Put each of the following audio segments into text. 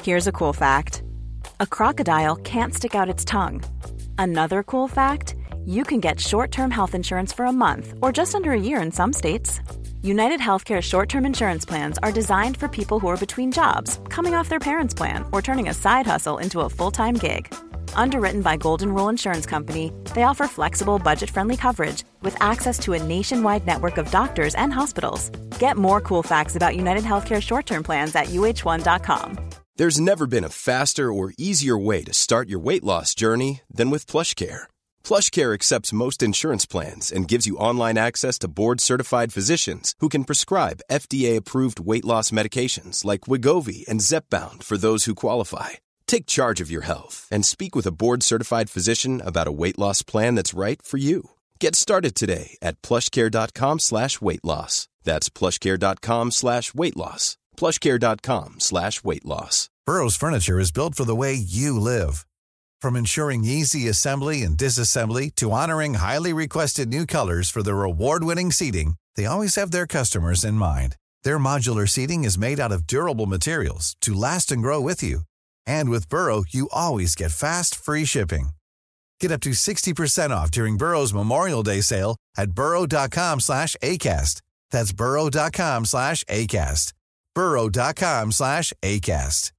Here's a cool fact. A crocodile can't stick out its tongue. Another cool fact, you can get short-term health insurance for a month or just under a year in some states. United Healthcare short-term insurance plans are designed for people who are between jobs, coming off their parents' plan, or turning a side hustle into a full-time gig. Underwritten by Golden Rule Insurance Company, they offer flexible, budget-friendly coverage with access to a nationwide network of doctors and hospitals. Get more cool facts about United Healthcare short-term plans at uh1.com. There's never been a faster or easier way to start your weight loss journey than with PlushCare. PlushCare accepts most insurance plans and gives you online access to board-certified physicians who can prescribe FDA-approved weight loss medications like Wegovy and Zepbound for those who qualify. Take charge of your health and speak with a board-certified physician about a weight loss plan that's right for you. Get started today at plushcare.com/weight loss. That's plushcare.com/weight loss. plushcare.com/weight loss. Burrow's furniture is built for the way you live. From ensuring easy assembly and disassembly to honoring highly requested new colors for their award-winning seating, they always have their customers in mind. Their modular seating is made out of durable materials to last and grow with you. And with Burrow, you always get fast, free shipping. Get up to 60% off during Burrow's Memorial Day sale at burrow.com/ACAST. That's burrow.com/ACAST. burrow.com/ACAST.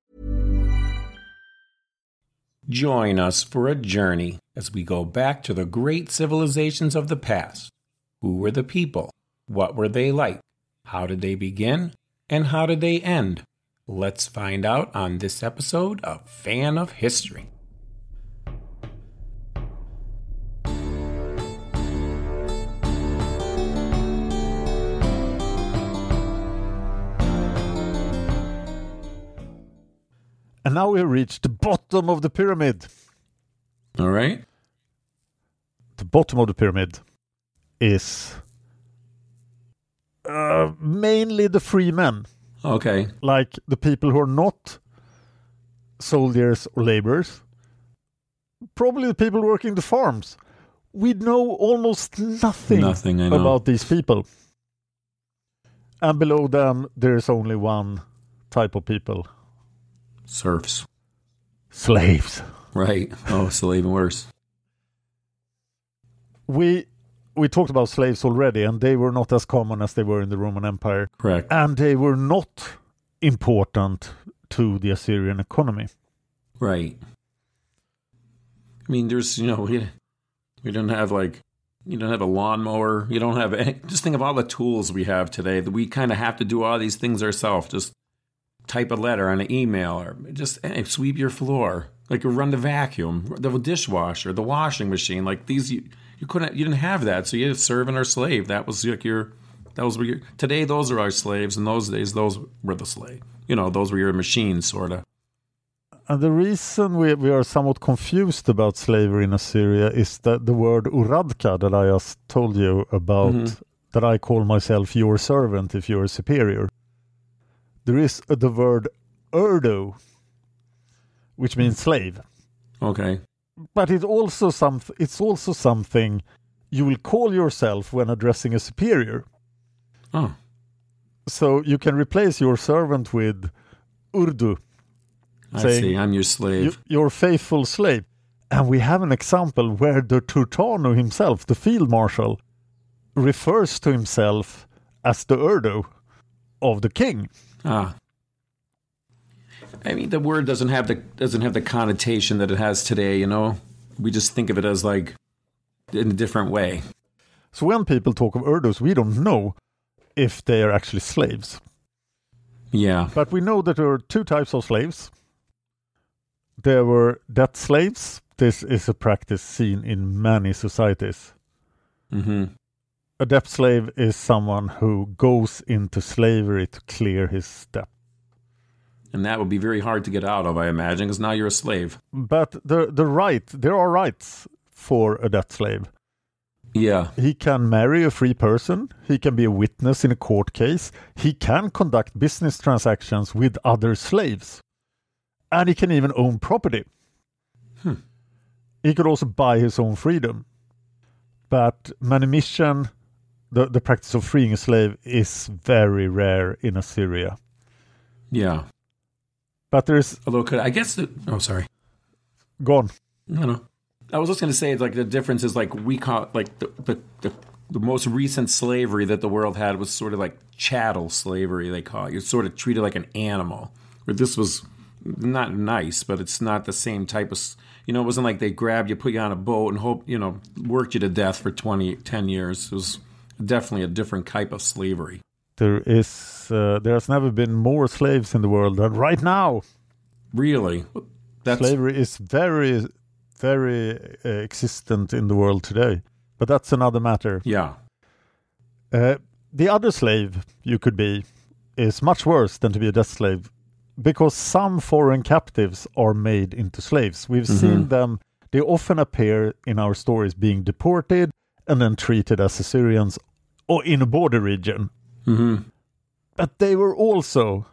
Join us for a journey as we go back to the great civilizations of the past. Who were the people? What were they like? How did they begin? And how did they end? Let's find out on this episode of Fan of History. And now we reach the bottom of the pyramid. All right. The bottom of the pyramid is mainly the free men. Okay. Like the people who are not soldiers or laborers. Probably the people working the farms. We know almost nothing about these people. And below them, there is only one type of people. Serfs. Slaves. Right. Oh, still even worse. We talked about slaves already, and they were not as common as they were in the Roman Empire. Correct. And they were not important to the Assyrian economy. Right. I mean, there's, we don't have you don't have a lawnmower. You don't have any, just think of all the tools we have today that we kind of have to do all these things ourselves. Just type a letter on an email or just sweep your floor, run the vacuum, the dishwasher, the washing machine. Like these, you didn't have that. So you had a servant or slave. That was today those are our slaves. In those days, those were the slave. Those were your machines, sort of. And the reason we are somewhat confused about slavery in Assyria is that the word uradka that I just told you about, that I call myself your servant if you're a superior. There is the word urdu, which means slave. Okay. But it's also something you will call yourself when addressing a superior. Oh. So you can replace your servant with urdu. I see, I'm your slave. Your faithful slave. And we have an example where the Turtano himself, the field marshal, refers to himself as the urdu of the king. Ah. I mean, the word doesn't have the connotation that it has today, We just think of it as in a different way. So when people talk of Urdus, we don't know if they are actually slaves. Yeah. But we know that there are two types of slaves. There were debt slaves. This is a practice seen in many societies. Mm-hmm. A debt slave is someone who goes into slavery to clear his debt. And that would be very hard to get out of, I imagine, because now you're a slave. But there are rights for a debt slave. Yeah. He can marry a free person. He can be a witness in a court case. He can conduct business transactions with other slaves. And he can even own property. He could also buy his own freedom. But manumission, the practice of freeing a slave, is very rare in Assyria. Yeah. But there's... Although, I guess... sorry. Go on. No. I was just going to say, like, the difference is, like, we call it, like, the most recent slavery that the world had was sort of like chattel slavery, they call it. You're sort of treated like an animal. Where this was not nice, but it's not the same type of... it wasn't like they grabbed you, put you on a boat, and worked you to death for 10 years. It was definitely a different type of slavery. There has never been more slaves in the world than right now. Really? Slavery is very, very existent in the world today. But that's another matter. Yeah. The other slave you could be is much worse than to be a death slave, because some foreign captives are made into slaves. We've seen them. They often appear in our stories being deported and then treated as Assyrians or in a border region. Mm-hmm. But they were also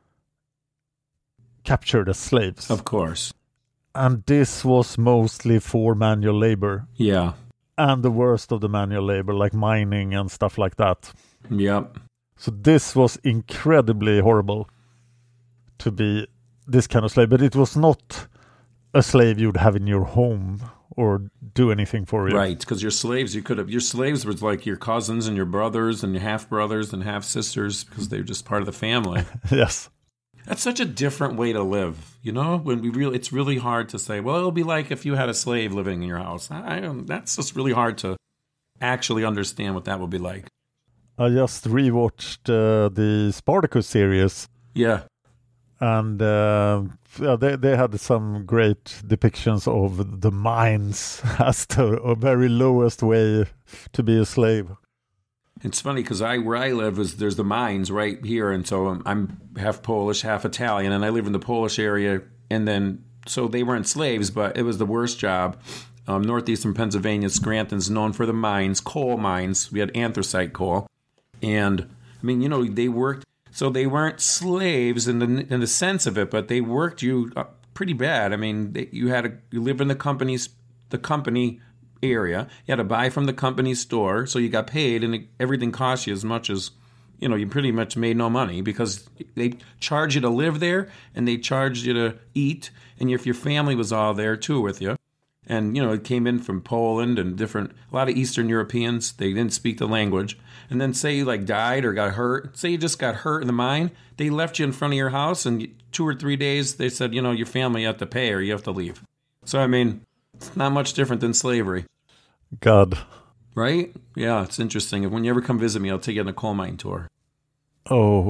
captured as slaves. Of course. And this was mostly for manual labor. Yeah. And the worst of the manual labor, like mining and stuff like that. Yep. So this was incredibly horrible to be this kind of slave. But it was not a slave you'd have in your home or do anything for you. Right, because your slaves were like your cousins and your brothers and your half-brothers and half-sisters, because they're just part of the family. Yes. That's such a different way to live, it's really hard to say, well, it'll be like if you had a slave living in your house. That's just really hard to actually understand what that would be like. I just rewatched the Spartacus series. Yeah. And they had some great depictions of the mines as the very lowest way to be a slave. It's funny because where I live there's the mines right here, and so I'm half Polish, half Italian, and I live in the Polish area. And then so they weren't slaves, but it was the worst job. Northeastern Pennsylvania, Scranton's known for the mines, coal mines. We had anthracite coal, and they worked. So they weren't slaves in the sense of it, but they worked you pretty bad. You live in the company area. You had to buy from the company store, so you got paid, and everything cost you as much as, you pretty much made no money, because they charge you to live there, and they charged you to eat, and if your family was all there too with you. And, it came in from Poland and a lot of Eastern Europeans. They didn't speak the language. And then say you died or got hurt. Say you just got hurt in the mine. They left you in front of your house, and 2 or 3 days they said, your family you have to pay or you have to leave. So, it's not much different than slavery. God. Right? Yeah, it's interesting. When you ever come visit me, I'll take you on a coal mine tour. Oh.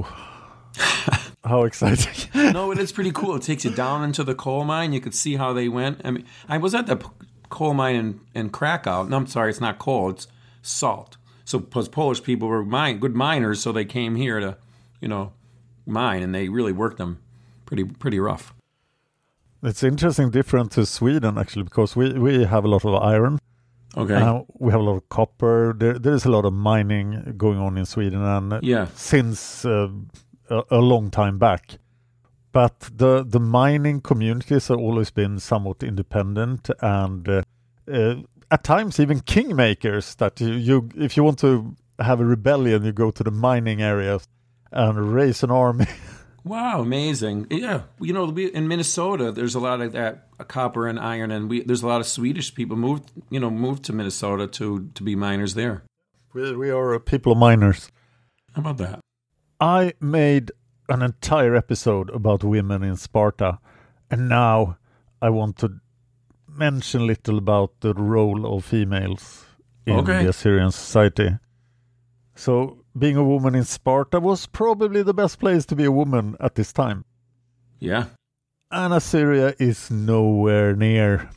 How exciting. No, it is pretty cool. It takes you down into the coal mine. You could see how they went. I was at the coal mine in Krakow. No, I'm sorry, it's not coal. It's salt. So because Polish people were good miners, so they came here to, mine, and they really worked them pretty rough. It's interesting, different to Sweden, actually, because we have a lot of iron. Okay. We have a lot of copper. There is a lot of mining going on in Sweden, and since a long time back. But the mining communities have always been somewhat independent, and at times even kingmakers. That you if you want to have a rebellion, you go to the mining areas and raise an army. Wow, amazing! Yeah, in Minnesota, there's a lot of that copper and iron, and there's a lot of Swedish people moved to Minnesota to be miners there. We are a people of miners. How about that? I made an entire episode about women in Sparta, and now I want to mention a little about the role of females in the Assyrian society. So, being a woman in Sparta was probably the best place to be a woman at this time. Yeah. And Assyria is nowhere near.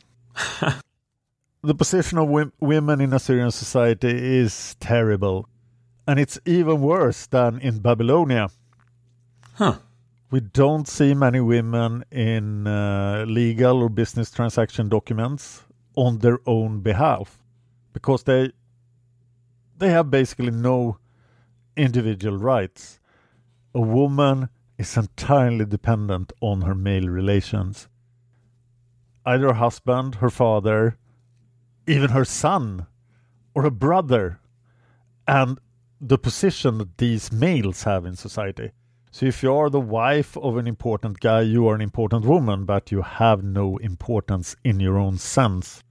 The position of women in Assyrian society is terrible. And it's even worse than in Babylonia. Huh. We don't see many women in legal or business transaction documents on their own behalf, because they have basically no individual rights. A woman is entirely dependent on her male relations. Either her husband, her father, even her son, or a brother. And the position that these males have in society. So if you are the wife of an important guy, you are an important woman, but you have no importance in your own sense.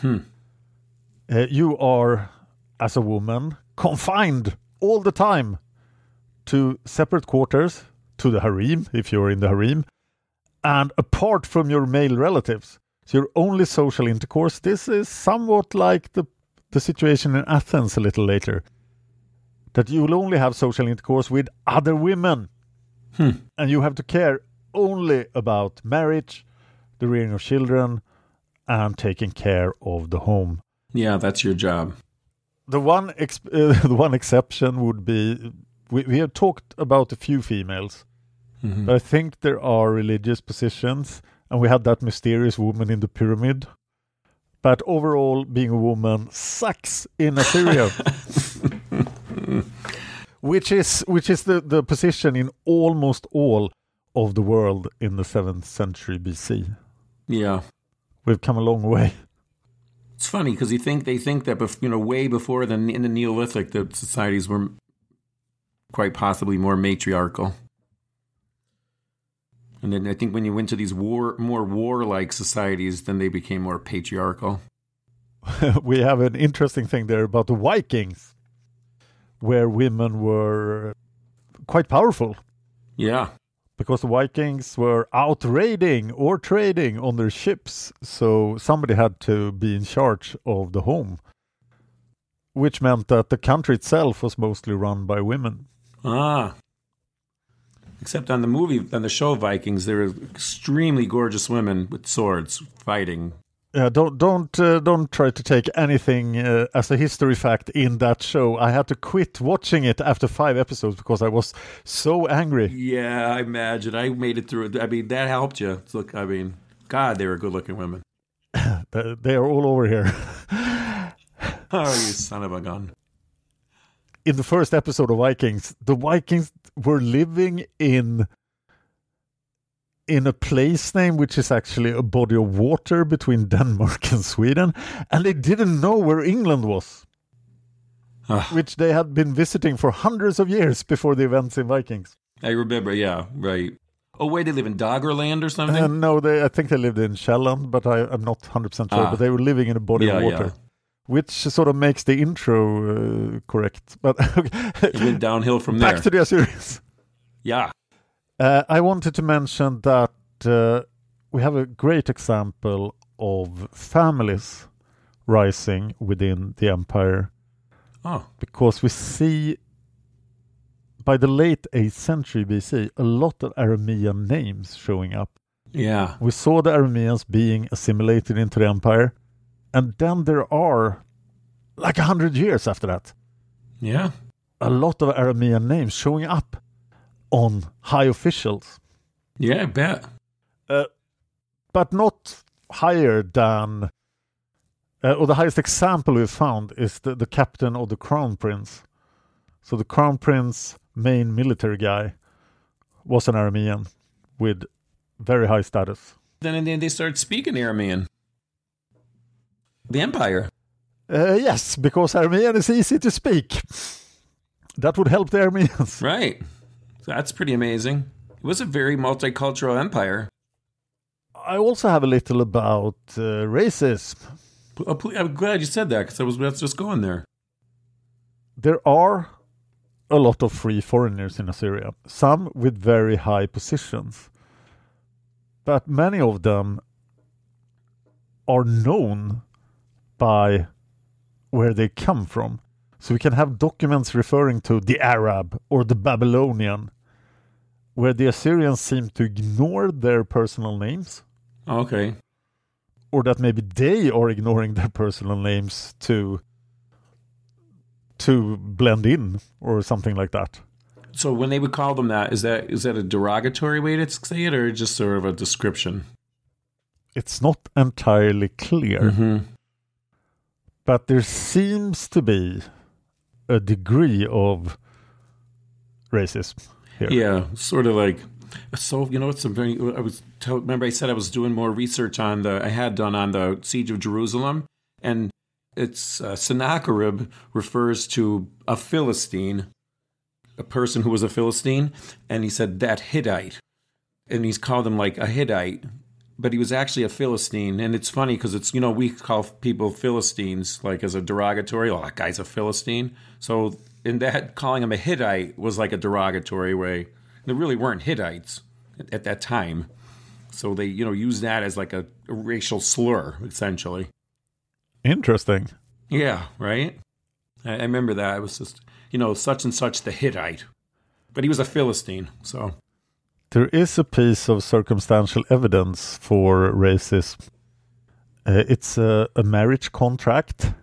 You are, as a woman, confined all the time to separate quarters, to the harem, if you're in the harem, and apart from your male relatives. So your only social intercourse, this is somewhat like the situation in Athens a little later, that you will only have social intercourse with other women. And you have to care only about marriage, the rearing of children, and taking care of the home. Yeah, that's your job. The one exception would be, we have talked about a few females, but I think there are religious positions, and we had that mysterious woman in the pyramid. But overall, being a woman sucks in Assyria. Which is the position in almost all of the world in the 7th century BC. Yeah. We've come a long way. It's funny because they think that way before in the Neolithic, the societies were quite possibly more matriarchal. And then I think when you went to these more warlike societies, then they became more patriarchal. We have an interesting thing there about the Vikings, where women were quite powerful. Yeah. Because the Vikings were out raiding or trading on their ships, so somebody had to be in charge of the home, which meant that the country itself was mostly run by women. Ah. Except on the show Vikings, there were extremely gorgeous women with swords fighting. Don't try to take anything as a history fact in that show. I had to quit watching it after 5 episodes because I was so angry. Yeah, I imagine. I made it through. I mean, that helped you. Look, I mean, God, they were good-looking women. They are all over here. Oh, you son of a gun. In the first episode of Vikings, the Vikings were living in a place name which is actually a body of water between Denmark and Sweden, and they didn't know where England was, which they had been visiting for hundreds of years before the events in Vikings. I remember, yeah, right. Oh, wait, they live in Doggerland or something? No, I think they lived in Shetland, but I'm not 100% sure, but they were living in a body of water. Yeah. Which sort of makes the intro correct. But it went downhill from there. Back to the Assyrians. Yeah. I wanted to mention that we have a great example of families rising within the empire. Oh. Because we see, by the late 8th century BC, a lot of Aramean names showing up. Yeah. We saw the Arameans being assimilated into the empire. And then there are, like 100 years after that, yeah, a lot of Aramean names showing up on high officials. Yeah, I bet. But not higher than, or the highest example we've found is the captain of the Crown Prince. So the Crown Prince, main military guy, was an Aramean with very high status. Then they started speaking Aramean. The empire. Yes, because Aramean is easy to speak. That would help the Arameans. Right. That's pretty amazing. It was a very multicultural empire. I also have a little about racism. I'm glad you said that, because that's just going there. There are a lot of free foreigners in Assyria, some with very high positions. But many of them are known by where they come from. So we can have documents referring to the Arab or the Babylonian, where the Assyrians seem to ignore their personal names. Okay. Or that maybe they are ignoring their personal names to blend in or something like that. So when they would call them that, is that a derogatory way to say it, or just sort of a description? It's not entirely clear. Mm-hmm. But there seems to be a degree of racism here. Yeah, sort of like, so, it's a very, remember I said I was doing more research on the Siege of Jerusalem, and it's Sennacherib refers to a Philistine a person who was a Philistine, and he said that Hittite, and he's called him like a Hittite, but he was actually a Philistine. And it's funny because it's, we call people Philistines like as a derogatory. Oh, that guy's a Philistine. So in that, calling him a Hittite was like a derogatory way. There really weren't Hittites at that time. So they, used that as like a racial slur, essentially. Interesting. Yeah, right? I remember that. It was just, such and such the Hittite. But he was a Philistine, so. There is a piece of circumstantial evidence for racism. It's a marriage contract.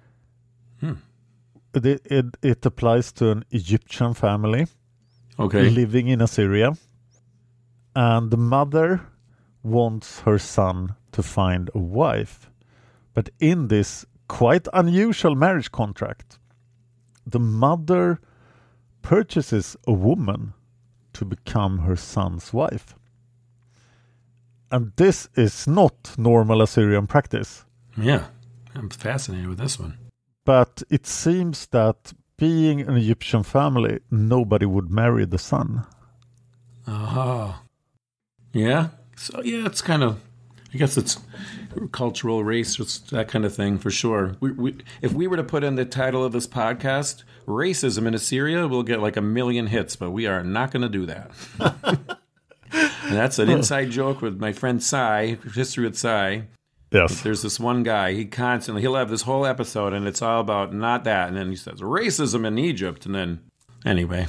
It applies to an Egyptian family living in Assyria. And the mother wants her son to find a wife. But in this quite unusual marriage contract, the mother purchases a woman to become her son's wife. And this is not normal Assyrian practice. Yeah, I'm fascinated with this one. But it seems that being an Egyptian family, nobody would marry the son. Oh. Yeah? So, yeah, it's kind of, I guess it's cultural race, it's that kind of thing for sure. If we were to put in the title of this podcast, Racism in Assyria, we'll get like 1 million hits, but we are not going to do that. And that's an inside joke with my friend Cy, History with Cy. Yes. There's this one guy, he'll have this whole episode, and it's all about not that, and then he says, racism in Egypt, and then, anyway.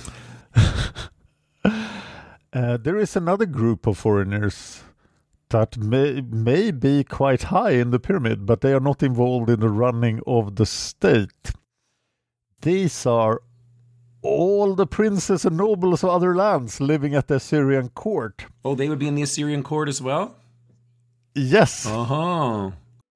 There is another group of foreigners that may be quite high in the pyramid, but they are not involved in the running of the state. These are all the princes and nobles of other lands living at the Assyrian court. Oh, they would be in the Assyrian court as well? Yes. Uh-huh.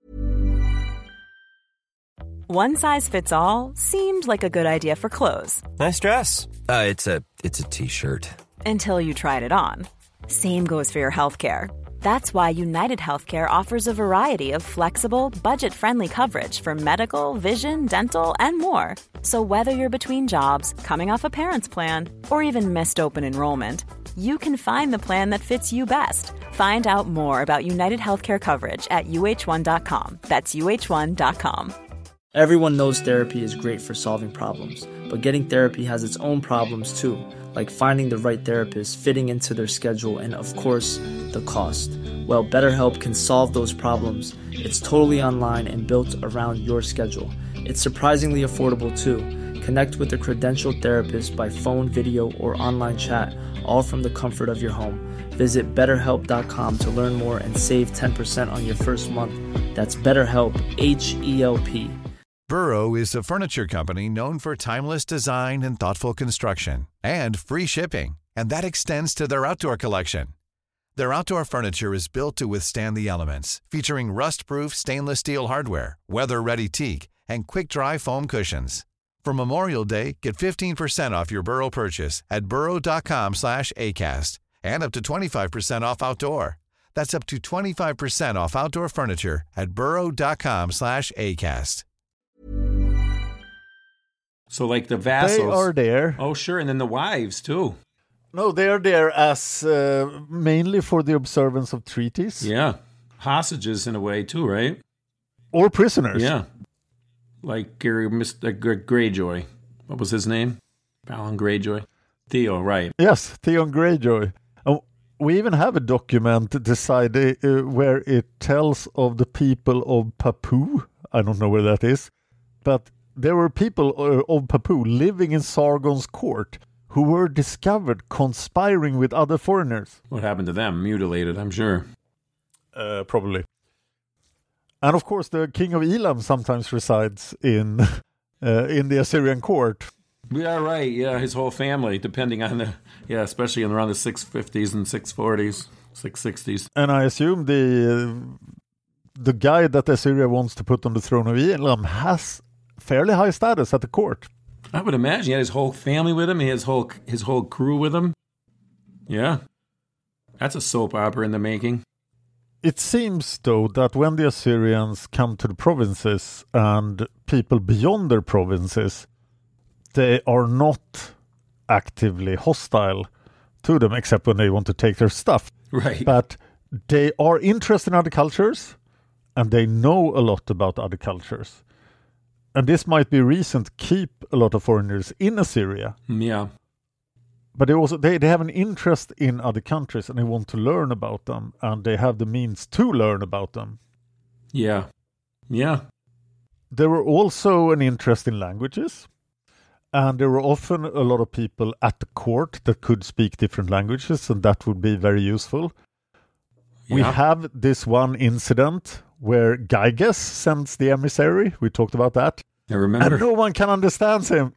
One size fits all seemed like a good idea for clothes. Nice dress. It's a t-shirt. Until you tried it on. Same goes for your healthcare. That's why United Healthcare offers a variety of flexible, budget-friendly coverage for medical, vision, dental, and more. So whether you're between jobs, coming off a parent's plan, or even missed open enrollment, you can find the plan that fits you best. Find out more about United Healthcare coverage at uh1.com. That's uh1.com. Everyone knows therapy is great for solving problems, but getting therapy has its own problems too, like finding the right therapist, fitting into their schedule, and of course, the cost. Well, BetterHelp can solve those problems. It's totally online and built around your schedule. It's surprisingly affordable too. Connect with a credentialed therapist by phone, video, or online chat, all from the comfort of your home. Visit BetterHelp.com to learn more and save 10% on your first month. That's BetterHelp, H-E-L-P. Burrow is a furniture company known for timeless design and thoughtful construction, and free shipping, and that extends to their outdoor collection. Their outdoor furniture is built to withstand the elements, featuring rust-proof stainless steel hardware, weather-ready teak, and quick-dry foam cushions. For Memorial Day, get 15% off your Burrow purchase at burrow.com/ACAST, and up to 25% off outdoor. That's up to 25% off outdoor furniture at burrow.com/ACAST. So like the vassals. They are there. Oh, sure. And then the wives, too. No, they are there as mainly for the observance of treaties. Yeah. Hostages in a way, too, right? Or prisoners. Yeah. Like Mr. Greyjoy. What was his name? Balon Greyjoy. Theo, right. Yes, Theon Greyjoy. We even have a document decided where it tells of the people of Papua. I don't know where that is. But there were people of Papua living in Sargon's court who were discovered conspiring with other foreigners. What happened to them? Mutilated, I'm sure. Probably. And of course, the king of Elam sometimes resides in the Assyrian court. Yeah, right. Yeah, his whole family, depending on especially in around the 650s and 640s, 660s. And I assume the guy that Assyria wants to put on the throne of Elam has fairly high status at the court. I would imagine he had his whole family with him. He had his whole crew with him. Yeah. That's a soap opera in the making. It seems, though, that when the Assyrians come to the provinces and people beyond their provinces, they are not actively hostile to them, except when they want to take their stuff. Right. But they are interested in other cultures, and they know a lot about other cultures. And this might be a reason to keep a lot of foreigners in Assyria. Yeah. But they have an interest in other countries, and they want to learn about them, and they have the means to learn about them. Yeah. Yeah. There were also an interest in languages, and there were often a lot of people at the court that could speak different languages, and that would be very useful. Yeah. We have this one incident where Gyges sends the emissary. We talked about that. I remember. And no one can understand him.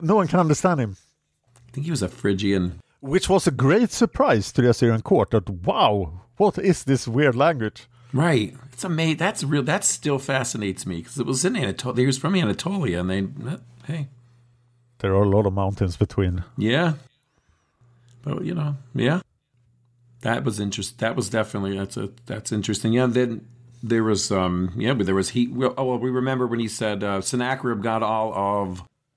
I think he was a Phrygian. Which was a great surprise to the Assyrian court that, wow, what is this weird language? Right. It's amazing. That's real. That still fascinates me because it was in Anatolia. He was from Anatolia, and hey. There are a lot of mountains between. Yeah. But, yeah. That was interesting. That was definitely, that's interesting. Yeah, then there was, but there was heat. We remember when he said Sennacherib got all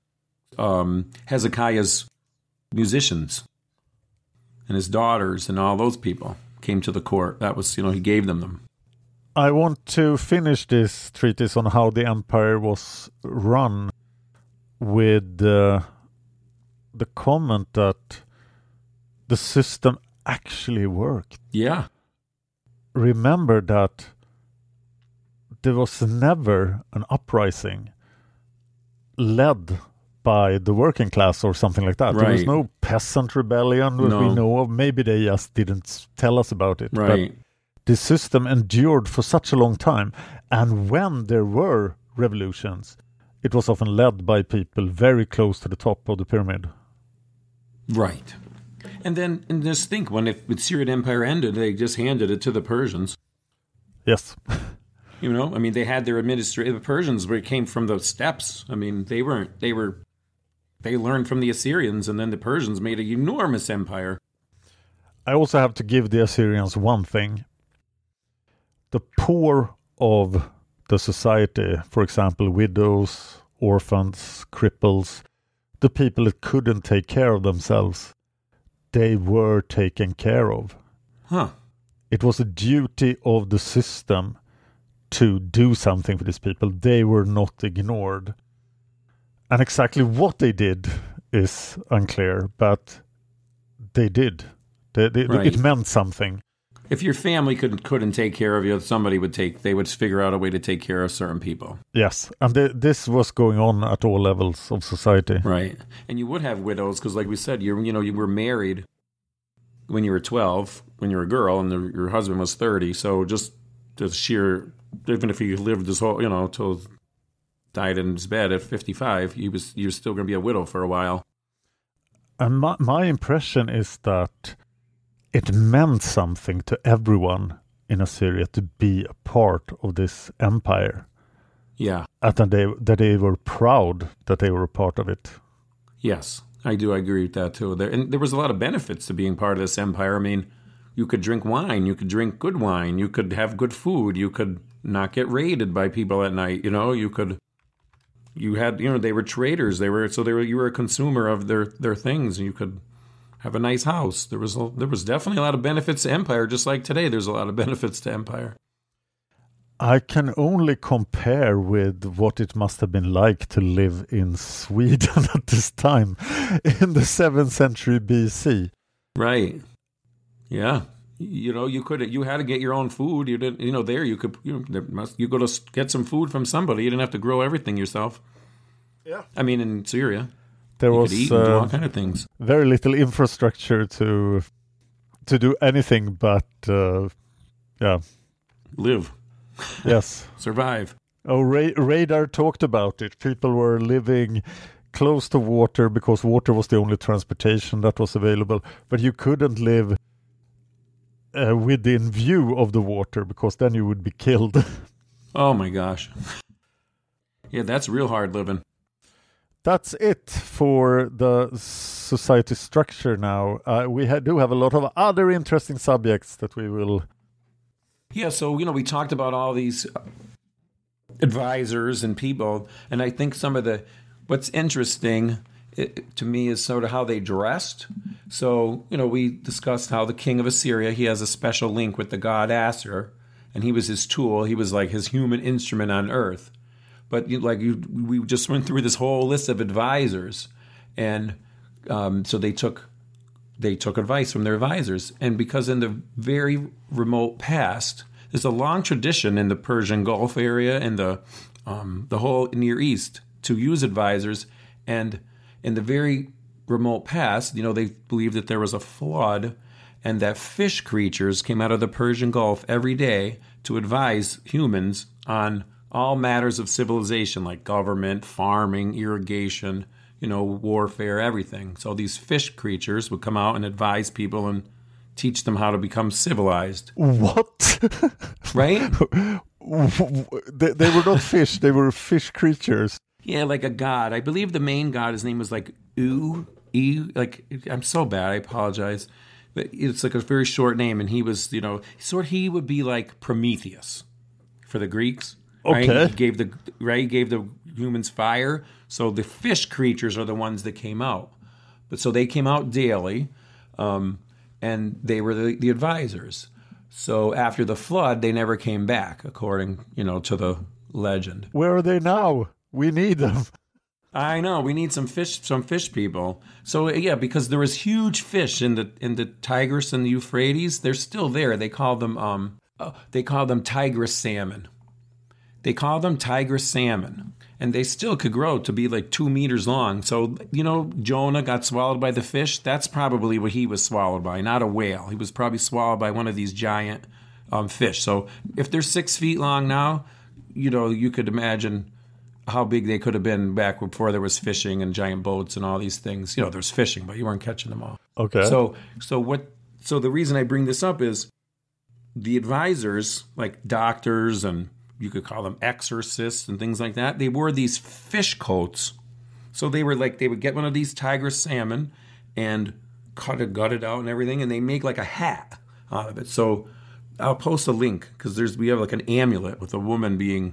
of Hezekiah's musicians and his daughters and all those people came to the court. That was, he gave them. I want to finish this treatise on how the empire was run with the comment that the system actually worked. Yeah. Remember that there was never an uprising led by the working class or something like that. Right. There was no peasant rebellion that we know of. Maybe they just didn't tell us about it. Right. But the system endured for such a long time. And when there were revolutions, it was often led by people very close to the top of the pyramid. Right. And just think, when the Syrian Empire ended, they just handed it to the Persians. Yes. They had their the Persians came from the steppes. They learned from the Assyrians, and then the Persians made an enormous empire. I also have to give the Assyrians one thing. The poor of the society, for example, widows, orphans, cripples, the people that couldn't take care of themselves, they were taken care of. Huh. It was a duty of the system to do something for these people. They were not ignored. And exactly what they did is unclear, but they did. Right. It meant something. If your family couldn't take care of you, they would figure out a way to take care of certain people. Yes, and this was going on at all levels of society. Right, and you would have widows because, like we said, you were married when you were 12, when you were a girl, and your husband was 30. So just the sheer, even if he lived this whole, till died in his bed at 55, you're still going to be a widow for a while. And my impression is that it meant something to everyone in Assyria to be a part of this empire. Yeah. And that they were proud that they were a part of it. Yes, I do. I agree with that too. There was a lot of benefits to being part of this empire. You could drink wine. You could drink good wine. You could have good food. You could not get raided by people at night. They were traders. You were a consumer of their things, and you could have a nice house. There was definitely a lot of benefits to empire, just like today there's a lot of benefits to empire. I can only compare with what it must have been like to live in Sweden at this time in the 7th century BC. Right. Yeah. You had to get your own food. You didn't, you go to get some food from somebody. You didn't have to grow everything yourself. Yeah. In Syria. There you was could eat and do all kind of things. Very little infrastructure to do anything but live. Yes. Survive. Oh, Radar talked about it. People were living close to water because water was the only transportation that was available. But you couldn't live within view of the water because then you would be killed. Oh my gosh. Yeah, that's real hard living. That's it for the society structure now. We do have a lot of other interesting subjects that we will... Yeah, so, we talked about all these advisors and people, and I think what's interesting to me is sort of how they dressed. So, we discussed how the king of Assyria, he has a special link with the god Asur, and he was his tool. He was like his human instrument on earth. But we just went through this whole list of advisors, and so they took advice from their advisors. And because in the very remote past, there's a long tradition in the Persian Gulf area and the whole Near East to use advisors. And in the very remote past, they believed that there was a flood and that fish creatures came out of the Persian Gulf every day to advise humans on all matters of civilization, like government, farming, irrigation, warfare, everything. So these fish creatures would come out and advise people and teach them how to become civilized. What? Right? They were not fish, they were fish creatures. Yeah, like a god. I believe the main god, his name was like I'm so bad, I apologize. But it's like a very short name, and he was, he would be like Prometheus for the Greeks. Okay. Right? He gave the humans fire. So the fish creatures are the ones that came out. But so they came out daily, and they were the advisors. So after the flood, they never came back, according, to the legend. Where are they now? We need them. I know, we need some fish people. So yeah, because there was huge fish in the Tigris and the Euphrates. They're still there. They call them Tigris salmon. They call them Tigris salmon, and they still could grow to be like 2 meters long. So, Jonah got swallowed by the fish. That's probably what he was swallowed by, not a whale. He was probably swallowed by one of these giant fish. So if they're 6 feet long now, you could imagine how big they could have been back before there was fishing and giant boats and all these things. There's fishing, but you weren't catching them all. Okay. So the reason I bring this up is the advisors, like doctors and you could call them exorcists and things like that, they wore these fish coats. So they would get one of these Tigris salmon and gut it out and everything, and they make like a hat out of it. So I'll post a link because we have like an amulet with a woman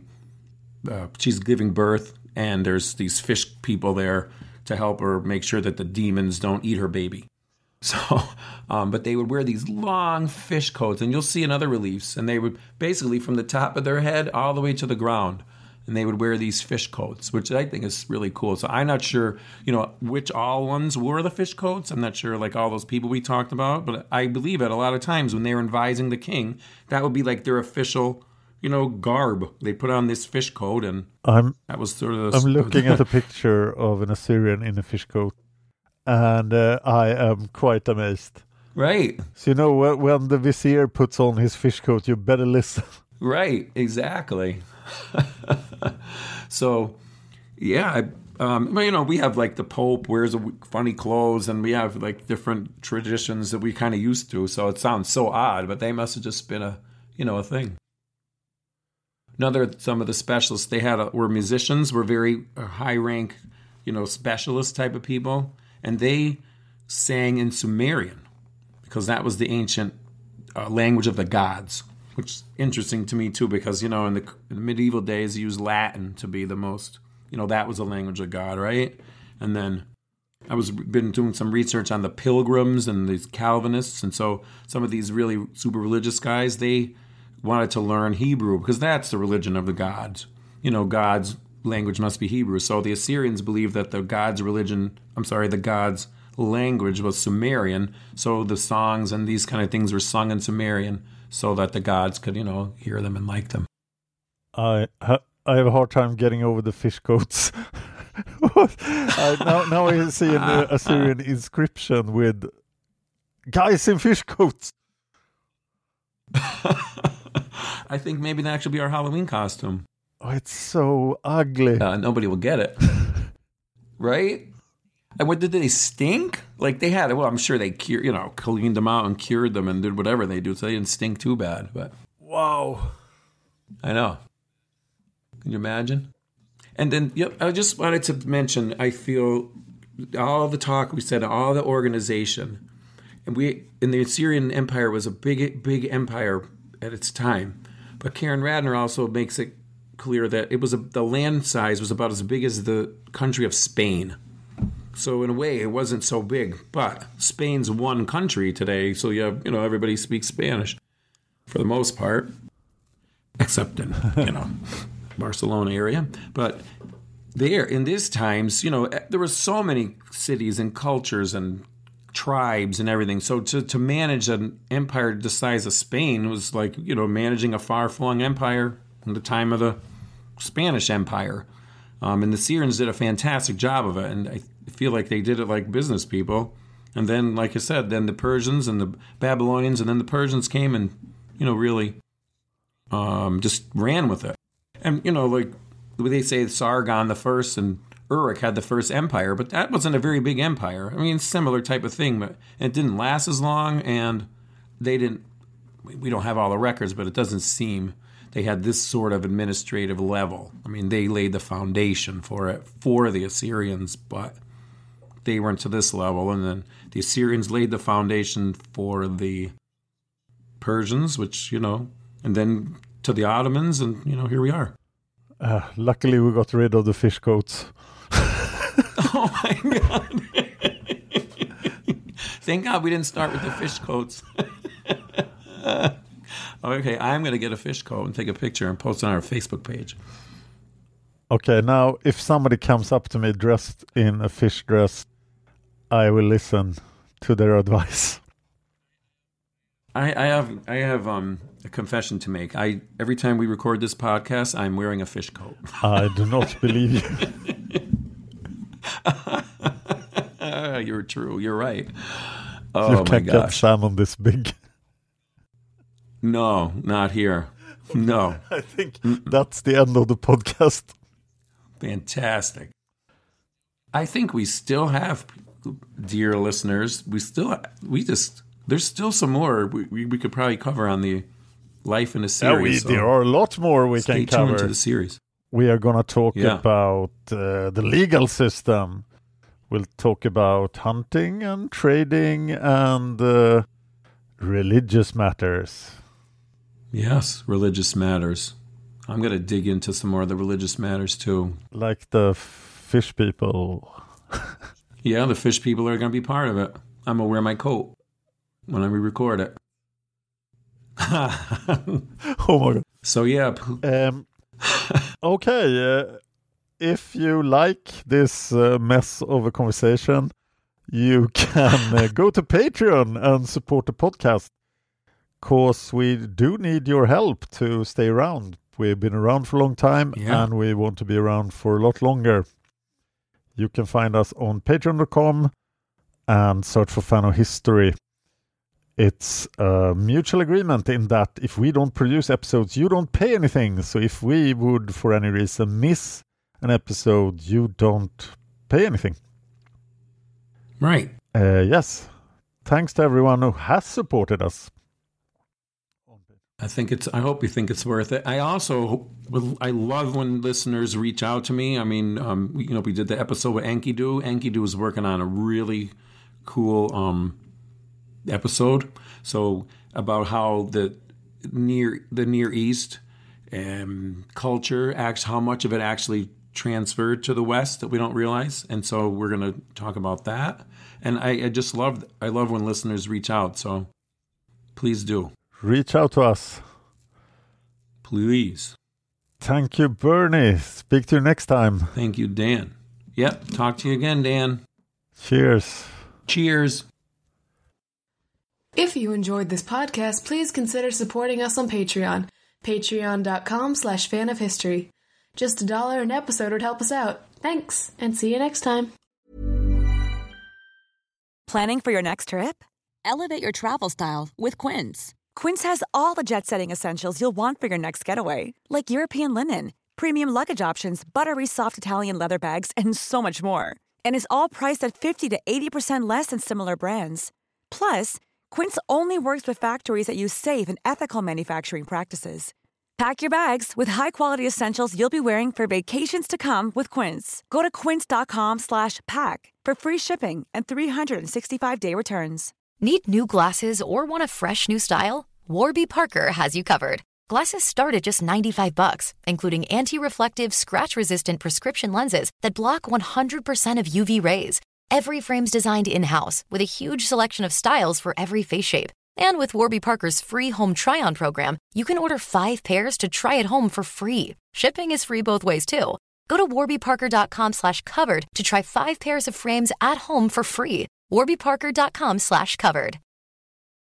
she's giving birth, and there's these fish people there to help her make sure that the demons don't eat her baby. So, but they would wear these long fish coats, and you'll see in other reliefs, and they would basically from the top of their head all the way to the ground, and they would wear these fish coats, which I think is really cool. So I'm not sure, which all ones wore the fish coats. I'm not sure, like all those people we talked about, but I believe that a lot of times when they were advising the king, that would be like their official, garb. They put on this fish coat, and that was sort of. I'm looking at a picture of an Assyrian in a fish coat. And I am quite amazed. Right. So, when the vizier puts on his fish coat, you better listen. Right, exactly. So, yeah, we have like the Pope wears funny clothes, and we have like different traditions that we kind of used to. So it sounds so odd, but they must have just been a thing. Some of the specialists they had were musicians, were very high rank, specialist type of people. And they sang in Sumerian because that was the ancient language of the gods, which is interesting to me too because, in the medieval days, they used Latin to be the most, that was the language of God, right? And then been doing some research on the Pilgrims and these Calvinists. And so some of these really super religious guys, they wanted to learn Hebrew because that's the religion of the gods. God's language must be Hebrew. So the Assyrians believed that the god's language was Sumerian. So the songs and these kind of things were sung in Sumerian so that the gods could, hear them and like them. I have a hard time getting over the fish coats. Now I see an Assyrian inscription with guys in fish coats. I think maybe that should be our Halloween costume. Oh, it's so ugly. Nobody will get it. Right? And what did they stink? Like they had, I'm sure they cleaned them out and cured them and did whatever they do, so they didn't stink too bad. But wow, I know. Can you imagine? And then, I just wanted to mention, I feel all the talk we said, all the organization, and in the Assyrian Empire was a big empire at its time. But Karen Radner also makes it clear that the land size was about as big as the country of Spain. So in a way, it wasn't so big. But Spain's one country today, so you have, everybody speaks Spanish for the most part, except in, Barcelona area. But there, in these times, there were so many cities and cultures and tribes and everything. So to manage an empire the size of Spain was like, managing a far-flung empire in the time of the Spanish Empire. And the Syrians did a fantastic job of it. And I feel like they did it like business people. And then, like I said, then the Persians and the Babylonians, and then the Persians came and, really just ran with it. And, like they say Sargon the First and Uruk had the first empire, but that wasn't a very big empire. I mean, similar type of thing, but it didn't last as long, and we don't have all the records, but it doesn't seem they had this sort of administrative level. I mean, they laid the foundation for it for the Assyrians, but they weren't to this level. And then the Assyrians laid the foundation for the Persians, which, and then to the Ottomans, and, here we are. Luckily, we got rid of the fish coats. Oh, my God. Thank God we didn't start with the fish coats. Okay, I'm going to get a fish coat and take a picture and post it on our Facebook page. Okay, now if somebody comes up to me dressed in a fish dress, I will listen to their advice. I have a confession to make. Every time we record this podcast, I'm wearing a fish coat. I do not believe you. You're true. You're right. Oh, you my can't get gosh. salmon this big. No, not here. No. I think that's the end of the podcast. Fantastic. I think we still have, dear listeners, there's still some more we could probably cover on the life in a series. There are a lot more we can cover. Stay tuned to the series. We are going to talk about the legal system. We'll talk about hunting and trading and religious matters. Yes, religious matters. I'm going to dig into some more of the religious matters too. Like the fish people. Yeah, the fish people are going to be part of it. I'm going to wear my coat when we record it. Oh my God. So yeah. Okay. If you like this mess of a conversation, you can go to Patreon and support the podcast. Because we do need your help to stay around. We've been around for a long time, and we want to be around for a lot longer. You can find us on patreon.com and search for Fan of History. It's a mutual agreement in that if we don't produce episodes, you don't pay anything. So if we would, for any reason, miss an episode, you don't pay anything. Right. Yes. Thanks to everyone who has supported us. I hope you think it's worth it. I love when listeners reach out to me. I mean, we did the episode with Enkidu. Enkidu was working on a really cool episode. So about how the Near East culture how much of it actually transferred to the West that we don't realize. And so we're going to talk about that. And I love when listeners reach out. So please do. Reach out to us. Please. Thank you, Bernie. Speak to you next time. Thank you, Dan. Yep. Talk to you again, Dan. Cheers. Cheers. If you enjoyed this podcast, please consider supporting us on Patreon. Patreon.com/fanofhistory. Just $1 an episode would help us out. Thanks, and see you next time. Planning for your next trip? Elevate your travel style with Quince. Quince has all the jet-setting essentials you'll want for your next getaway, like European linen, premium luggage options, buttery soft Italian leather bags, and so much more. And is all priced at 50 to 80% less than similar brands. Plus, Quince only works with factories that use safe and ethical manufacturing practices. Pack your bags with high-quality essentials you'll be wearing for vacations to come with Quince. Go to quince.com/pack for free shipping and 365-day returns. Need new glasses or want a fresh new style? Warby Parker has you covered. Glasses start at just $95, including anti-reflective, scratch-resistant prescription lenses that block 100% of UV rays. Every frame's designed in-house with a huge selection of styles for every face shape. And with Warby Parker's free home try-on program, you can order 5 pairs to try at home for free. Shipping is free both ways, too. Go to warbyparker.com/covered to try 5 pairs of frames at home for free. warbyparker.com/covered.